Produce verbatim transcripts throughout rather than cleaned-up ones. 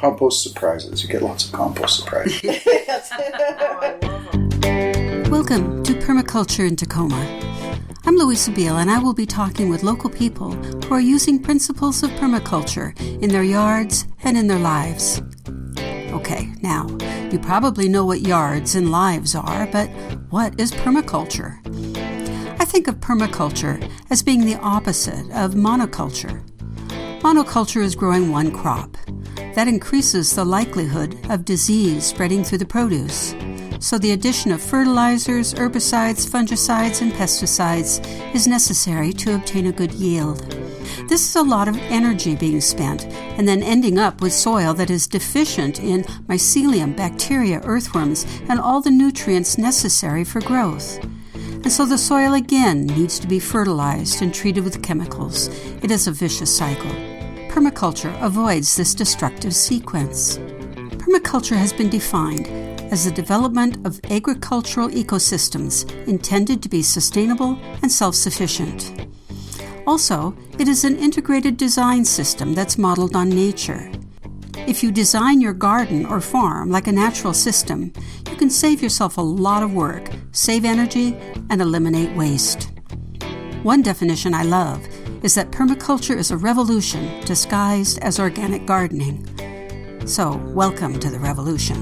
Compost surprises. You get lots of compost surprises. Oh, I love them. Welcome to Permaculture in Tacoma. I'm Louisa Beale, and I will be talking with local people who are using principles of permaculture in their yards and in their lives. Okay, now, you probably know what yards and lives are, but what is permaculture? I think of permaculture as being the opposite of monoculture. Monoculture is growing one crop. That increases the likelihood of disease spreading through the produce. So the addition of fertilizers, herbicides, fungicides, and pesticides is necessary to obtain a good yield. This is a lot of energy being spent and then ending up with soil that is deficient in mycelium, bacteria, earthworms, and all the nutrients necessary for growth. And so the soil again needs to be fertilized and treated with chemicals. It is a vicious cycle. Permaculture avoids this destructive sequence. Permaculture has been defined as the development of agricultural ecosystems intended to be sustainable and self-sufficient. Also, it is an integrated design system that's modeled on nature. If you design your garden or farm like a natural system, you can save yourself a lot of work, save energy, and eliminate waste. One definition I love is that permaculture is a revolution disguised as organic gardening. So, welcome to the revolution.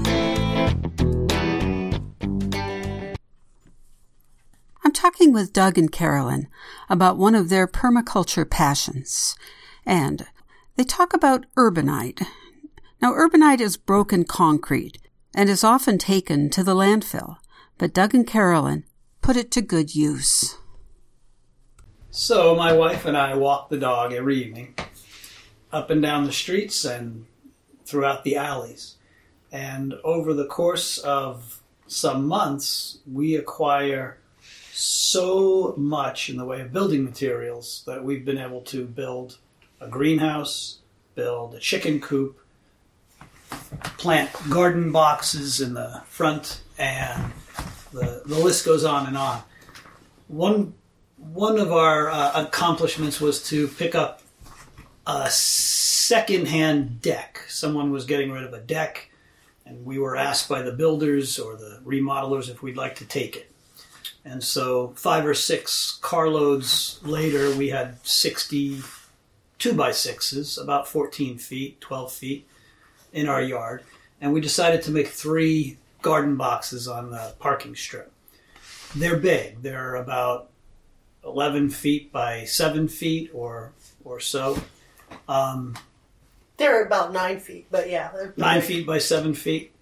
I'm talking with Doug and Carolyn about one of their permaculture passions, and they talk about urbanite. Now, urbanite is broken concrete and is often taken to the landfill, but Doug and Carolyn put it to good use. So my wife and I walk the dog every evening up and down the streets and throughout the alleys. And over the course of some months, we acquire so much in the way of building materials that we've been able to build a greenhouse, build a chicken coop, plant garden boxes in the front, and the, the list goes on and on. One One of our uh, accomplishments was to pick up a second-hand deck. Someone was getting rid of a deck, and we were asked by the builders or the remodelers if we'd like to take it. And so five or six carloads later, we had sixty two-by-sixes, about fourteen feet, twelve feet, in our yard. And we decided to make three garden boxes on the parking strip. They're big. They're about eleven feet by seven feet or or so. Um, They're about nine feet, but yeah. Nine feet by seven feet.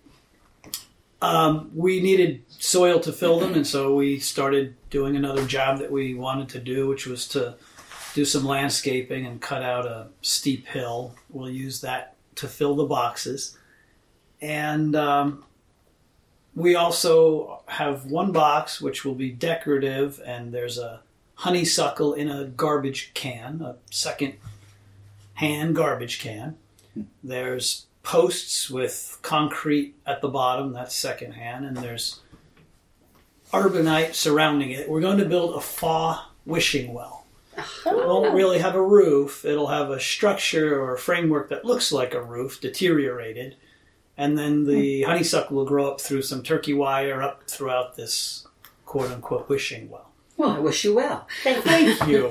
Um, we needed soil to fill them, and so we started doing another job that we wanted to do, which was to do some landscaping and cut out a steep hill. We'll use that to fill the boxes. And um, we also have one box, which will be decorative, and there's a honeysuckle in a garbage can, a second-hand garbage can. There's posts with concrete at the bottom, that's second-hand, and there's urbanite surrounding it. We're going to build a F A wishing well. It won't really have a roof. It'll have a structure or a framework that looks like a roof, deteriorated, and then the honeysuckle will grow up through some turkey wire up throughout this quote-unquote wishing well. Well, I wish you well. Thank you.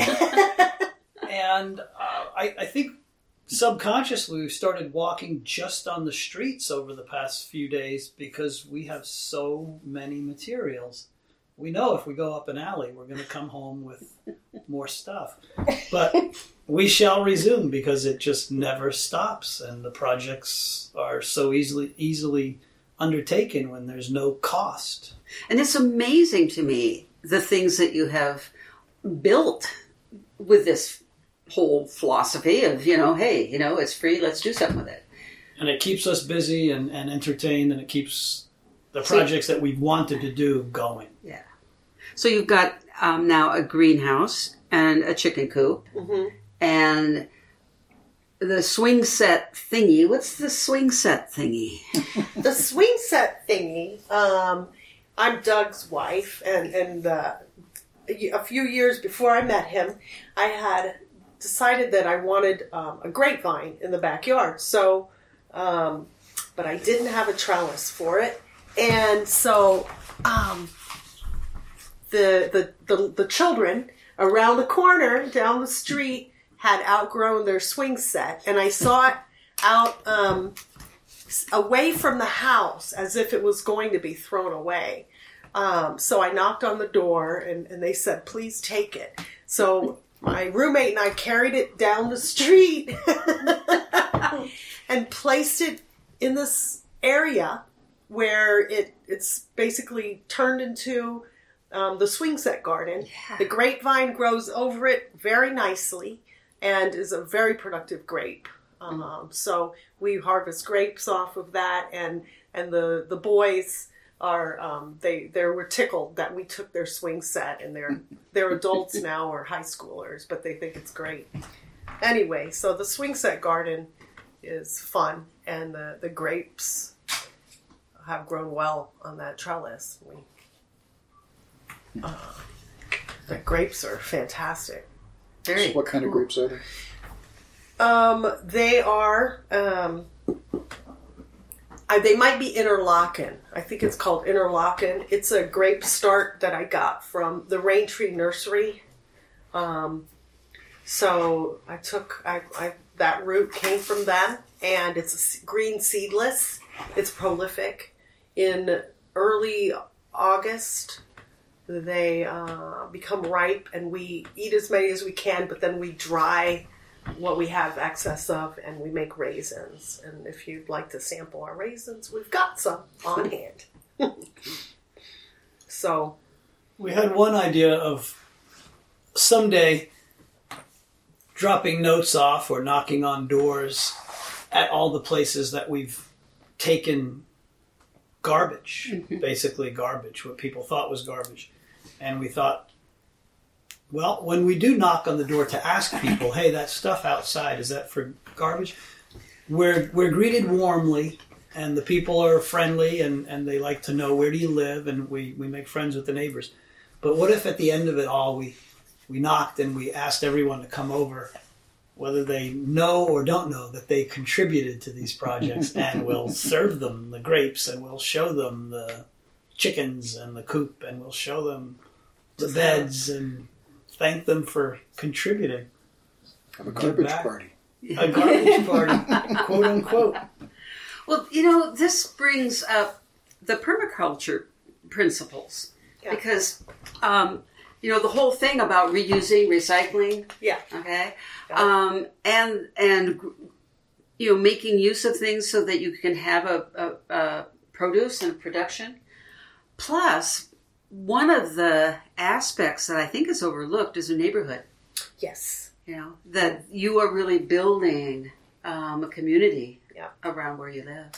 And uh, I, I think subconsciously we've started walking just on the streets over the past few days because we have so many materials. We know if we go up an alley, we're going to come home with more stuff. But we shall resume because it just never stops, and the projects are so easily easily undertaken when there's no cost. And it's amazing to me the things that you have built with this whole philosophy of, you know, hey, you know, it's free, let's do something with it. And it keeps us busy and, and entertained, and it keeps the projects that we've wanted to do going. Yeah. So you've got um, now a greenhouse and a chicken coop, Mm-hmm. and the swing set thingy. What's the swing set thingy? The swing set thingy, um, I'm Doug's wife, and, and uh, a few years before I met him, I had decided that I wanted um, a grapevine in the backyard. So Um, but I didn't have a trellis for it. And so um, the, the, the, the children around the corner down the street had outgrown their swing set. And I saw it out um, away from the house as if it was going to be thrown away. Um, so I knocked on the door and, and they said, please take it. So my roommate and I carried it down the street and placed it in this area where it it's basically turned into um, the swing set garden. Yeah. The grapevine grows over it very nicely and is a very productive grape. Um, mm. So we harvest grapes off of that, and and the, the boys are um, they they were tickled that we took their swing set, and they're they're adults now or high schoolers, but they think it's great. Anyway, so the swing set garden is fun, and the, the grapes have grown well on that trellis. We, uh, the grapes are fantastic. Very so what kind cool. of grapes are they? Um, they are, um, I, they might be Interlaken. I think it's called Interlaken. It's a grape start that I got from the Rain Tree Nursery. Um, so I took, I, I, that root came from them, and it's a green seedless. It's prolific. In early August, they uh, become ripe, and we eat as many as we can, but then we dry what we have excess of, and we make raisins. And if you'd like to sample our raisins, we've got some on hand. So we had one idea of someday dropping notes off or knocking on doors at all the places that we've taken garbage, mm-hmm. basically garbage, what people thought was garbage. And we thought, well, when we do knock on the door to ask people, hey, that stuff outside, is that for garbage? We're we're greeted warmly, and the people are friendly, and, and they like to know, where do you live? And we, we make friends with the neighbors. But what if at the end of it all, we, we knocked and we asked everyone to come over, whether they know or don't know that they contributed to these projects, and we'll serve them the grapes, and we'll show them the chickens and the coop, and we'll show them the beds and thank them for contributing. Have a garbage party. A garbage party, quote unquote. Well, you know, this brings up the permaculture principles. Yeah. Because, um, you know, the whole thing about reusing, recycling. Yeah. Okay. Yeah. Um, and, and, you know, making use of things so that you can have a, a, a produce and production. Plus, one of the aspects that I think is overlooked is a neighborhood. Yes. You know, that you are really building um, a community yeah. around where you live.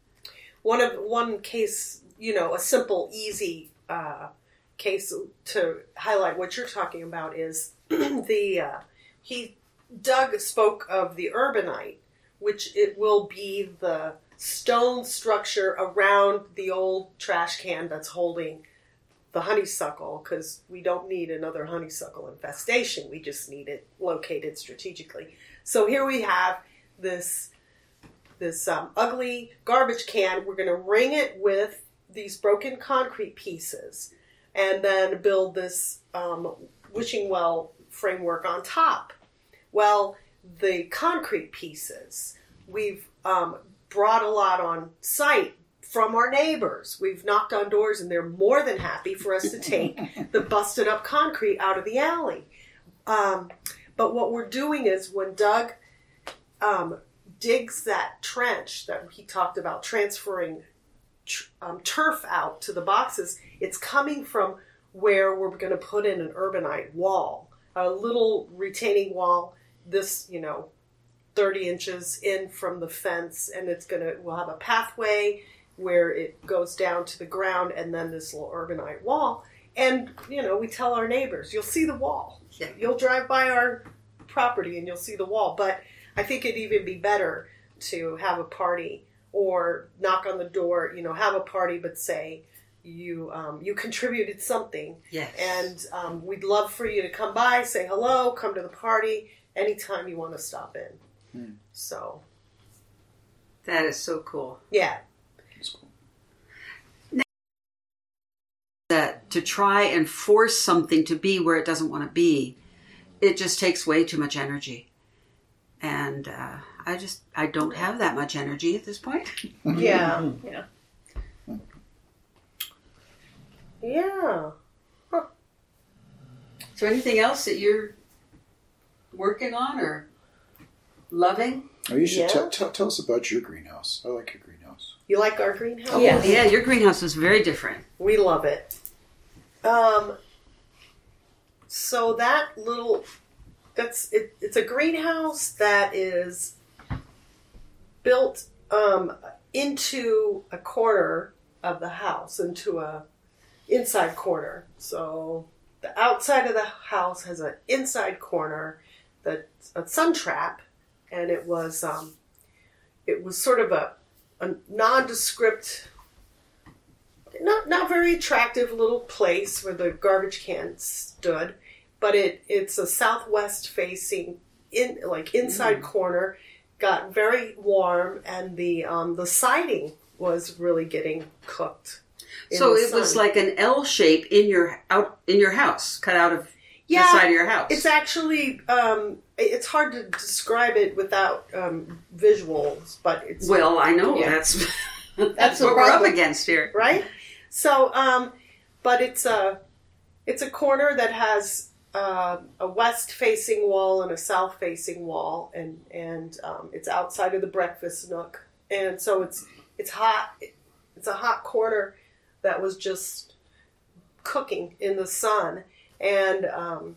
One of one case, you know, a simple, easy uh, case to highlight what you're talking about is the uh, he Doug spoke of the urbanite, which it will be the stone structure around the old trash can that's holding the honeysuckle, because we don't need another honeysuckle infestation. We just need it located strategically. So here we have this this um, ugly garbage can. We're going to ring it with these broken concrete pieces, and then build this um, wishing well framework on top. Well, the concrete pieces, we've um, brought a lot on site from our neighbors. We've knocked on doors, and they're more than happy for us to take the busted up concrete out of the alley. Um, but what we're doing is when Doug um, digs that trench that he talked about transferring tr- um, turf out to the boxes, it's coming from where we're going to put in an urbanite wall, a little retaining wall, this, you know, thirty inches in from the fence, and it's going to, we'll have a pathway where it goes down to the ground, and then this little urbanite wall. And, you know, we tell our neighbors, you'll see the wall. Yeah. You'll drive by our property and you'll see the wall. But I think it'd even be better to have a party or knock on the door, you know, have a party, but say you um, you contributed something. Yes. And um, we'd love for you to come by, say hello, come to the party anytime you want to stop in. Hmm. So... That is so cool. Yeah. That's cool. That to try and force something to be where it doesn't want to be, it just takes way too much energy. And uh, I just, I don't have that much energy at this point. Yeah. Yeah. Yeah. Huh. Is there anything else that you're working on or loving? Oh, you should Yeah. tell, tell, tell us about your greenhouse. I like your greenhouse. You like our greenhouse? Yeah, yeah. Your greenhouse is very different. We love it. Um, so that little, that's, it, it's a greenhouse that is built um, into a corner of the house, into a inside corner. So the outside of the house has an inside corner that's a sun trap, and it was, um, it was sort of a, a nondescript, Not not very attractive little place where the garbage can stood, but it it's a southwest facing in like inside mm. corner, got very warm, and the um, the siding was really getting cooked. So it sun. was like an L shape in your out in your house, cut out of yeah, the side of your house. It's actually um, it's hard to describe it without um, visuals, but it's well, I know yeah. that's that's, that's what we're up against here, right? So, um, but it's a it's a corner that has uh, a west-facing wall and a south-facing wall, and and um, it's outside of the breakfast nook, and so it's it's hot. It's a hot corner that was just cooking in the sun, and um,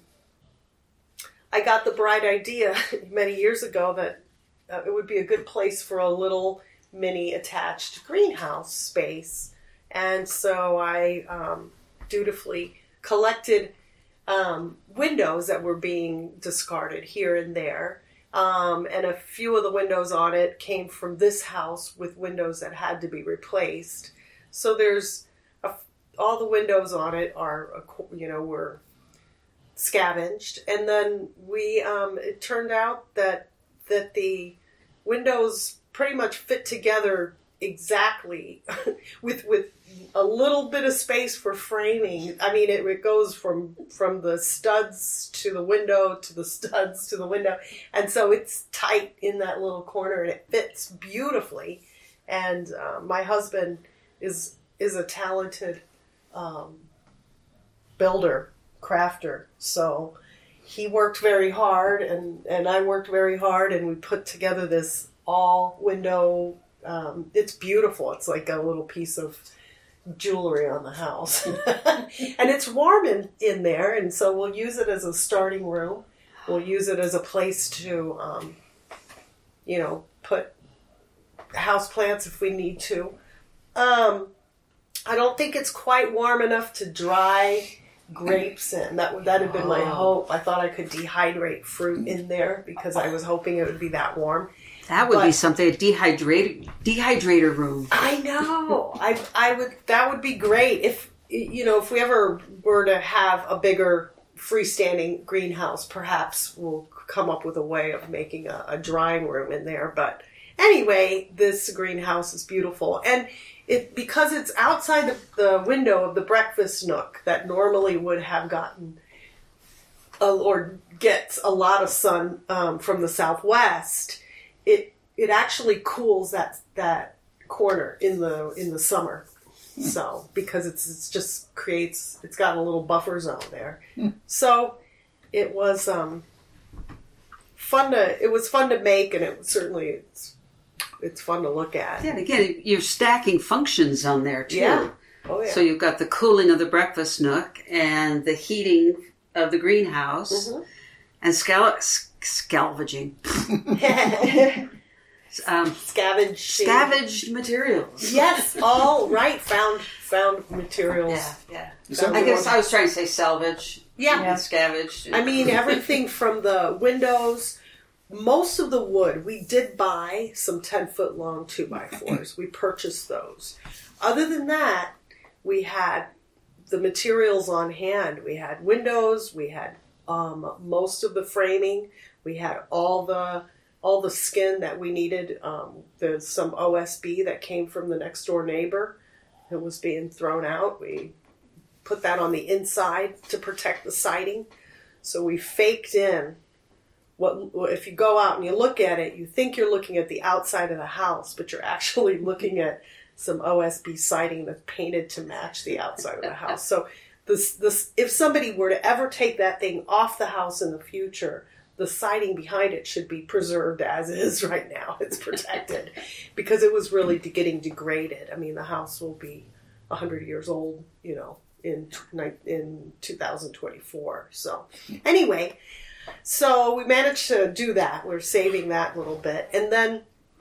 I got the bright idea many years ago that uh, it would be a good place for a little mini attached greenhouse space. And so I um, dutifully collected um, windows that were being discarded here and there. Um, and a few of the windows on it came from this house with windows that had to be replaced. So there's a, all the windows on it are, you know, were scavenged. And then we, um, it turned out that that the windows pretty much fit together exactly with with a little bit of space for framing. I mean, it, it goes from from the studs to the window to the studs to the window, and so it's tight in that little corner, and it fits beautifully. And uh, my husband is is a talented um, builder, crafter, so he worked very hard, and and I worked very hard, and we put together this all window. Um, it's beautiful. It's like a little piece of jewelry on the house. And it's warm in, in there, and so we'll use it as a starting room. We'll use it as a place to, um, you know, put house plants if we need to. Um, I don't think it's quite warm enough to dry grapes in. That would that had been my hope. I thought I could dehydrate fruit in there because I was hoping it would be that warm. That would but, be something, a dehydrator, dehydrator room. I know. I I would. That would be great if, you know, if we ever were to have a bigger freestanding greenhouse, perhaps we'll come up with a way of making a, a drying room in there. But anyway, this greenhouse is beautiful. And it because it's outside the, the window of the breakfast nook that normally would have gotten a, or gets a lot of sun um, from the southwest, it it actually cools that that corner in the in the summer. Hmm. So because it's it's just creates it's got a little buffer zone there. Hmm. So it was um, fun to it was fun to make, and it certainly it's it's fun to look at. Yeah, and again, you're stacking functions on there too. Yeah. Oh yeah. So you've got the cooling of the breakfast nook and the heating of the greenhouse, mm-hmm. and scal- scavenging. um, Scavenged. Scavenged materials. Yes, all right. Found found materials. Yeah, yeah. I guess I was trying to say salvage. Yeah. And scavenged. I mean, everything from the windows, most of the wood. We did buy some ten-foot long two by fours. We purchased those. Other than that, we had the materials on hand. We had windows. We had um, most of the framing. We had all the all the skin that we needed. Um, there's some O S B that came from the next door neighbor that was being thrown out. We put that on the inside to protect the siding. So we faked in what, if you go out and you look at it, you think you're looking at the outside of the house, but you're actually looking at some O S B siding that's painted to match the outside of the house. So this, this, if somebody were to ever take that thing off the house in the future, the siding behind it should be preserved as is right now. It's protected because it was really de- getting degraded. I mean, the house will be one hundred years old, you know, in in two thousand twenty-four. So anyway, so we managed to do that. We're saving that little bit. And then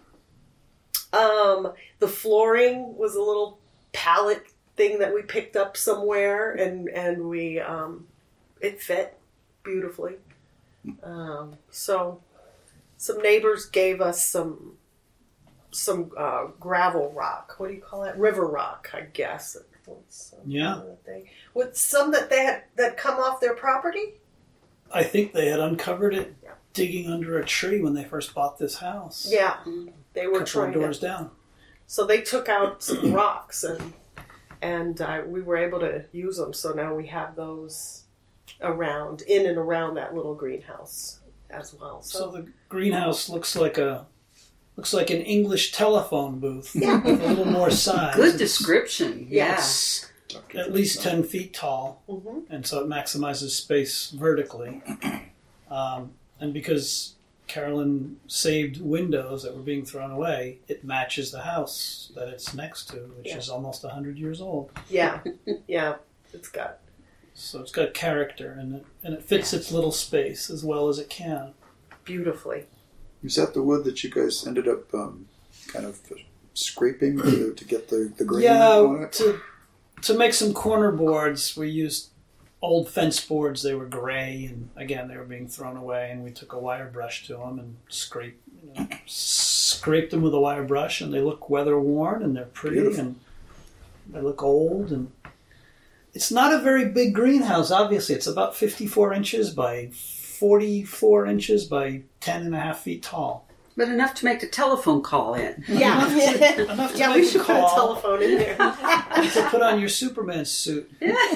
um, the flooring was a little pallet thing that we picked up somewhere, and, and we um, it fit beautifully. Um, so some neighbors gave us some some uh, gravel rock. What do you call that? River rock, I guess. What's Yeah. They, with some that they had that come off their property? I think they had uncovered it Yeah. digging under a tree when they first bought this house. Yeah. They were a couple trying of doors to, down. So they took out some rocks and and uh, we were able to use them. So now we have those around, in and around that little greenhouse as well. So, So the greenhouse looks like a looks like an English telephone booth Yeah. with a little more size. Good It's description. Yes. at least ten feet tall, hmm and so it maximizes space vertically. Um, and because Carolyn saved windows that were being thrown away, it matches the house that it's next to, which Yeah. is almost one hundred years old. Yeah. Yeah. It's got So it's got character, and it, and it fits its little space as well as it can. beautifully. Is that the wood that you guys ended up um, kind of scraping to, to get the, the grain on Yeah, it? to, to make some corner boards, we used old fence boards. They were gray, and again, they were being thrown away, and we took a wire brush to them and scraped, you know, scraped them with a wire brush, and they look weather worn, and they're pretty, Beautiful. and they look old, and it's not a very big greenhouse, obviously. It's about fifty-four inches by forty-four inches by ten and a half feet tall. But enough to make a telephone call in. Yeah. Enough to Yeah, make we a should put a call. telephone in there. To put on your Superman suit.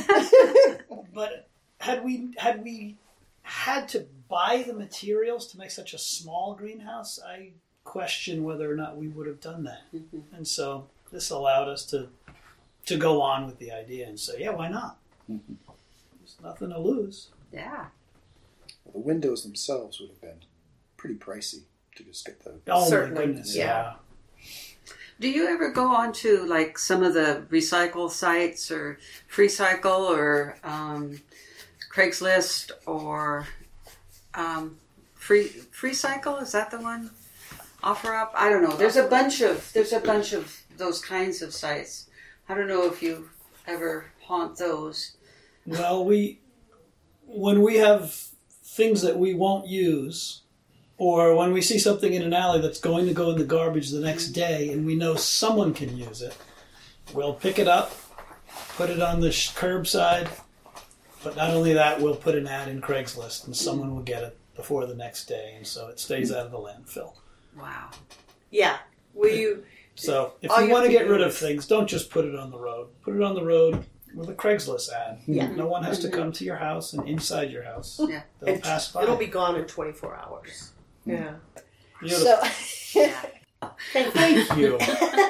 But had we had we had to buy the materials to make such a small greenhouse, I question whether or not we would have done that. Mm-hmm. And so this allowed us to to go on with the idea and say, yeah, why not? Mm-hmm. There's nothing to lose. Yeah. Well, the windows themselves would have been pretty pricey to just get the... Oh Certainly, my goodness, yeah. yeah. Do you ever go on to like some of the recycle sites or FreeCycle or um, Craigslist or um, Free FreeCycle? Is that the one? OfferUp? I don't know. There's a bunch of there's a bunch of those kinds of sites. I don't know if you ever haunt those. Well, we when we have things that we won't use, or when we see something in an alley that's going to go in the garbage the next day and we know someone can use it, we'll pick it up, put it on the sh- curbside, but not only that, we'll put an ad in Craigslist and someone will get it before the next day, and so it stays out of the landfill. Wow. Yeah. Will you? So if All you you want to have to get do rid of is- things, don't just put it on the road. Put it on the road with a Craigslist ad. Yeah. No one has to come to your house and inside your house. Yeah. They'll And pass by. it'll be gone in twenty-four hours. Yeah. Beautiful. So, Yeah. thank you.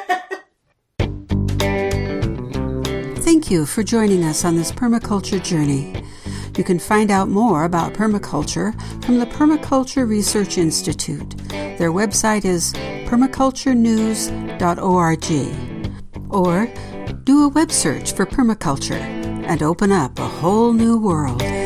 Thank you. Thank you for joining us on this permaculture journey. You can find out more about permaculture from the Permaculture Research Institute. Their website is permaculture news dot org. Or do a web search for permaculture and open up a whole new world.